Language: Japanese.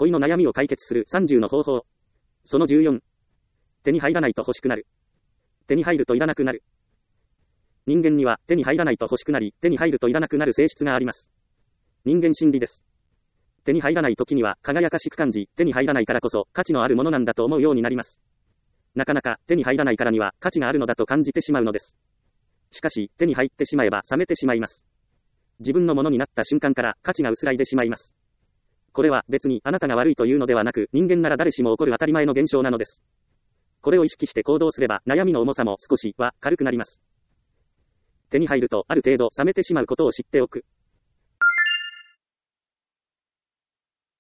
恋の悩みを解決する30の方法。その14。手に入らないと欲しくなる。手に入るといらなくなる。人間には手に入らないと欲しくなり、手に入るといらなくなる性質があります。人間心理です。手に入らない時には輝かしく感じ、手に入らないからこそ価値のあるものなんだと思うようになります。なかなか手に入らないからには価値があるのだと感じてしまうのです。しかし、手に入ってしまえば冷めてしまいます。自分のものになった瞬間から価値が薄らいでしまいます。これは別にあなたが悪いというのではなく、人間なら誰しも起こる当たり前の現象なのです。これを意識して行動すれば悩みの重さも少しは軽くなります。手に入るとある程度冷めてしまうことを知っておく。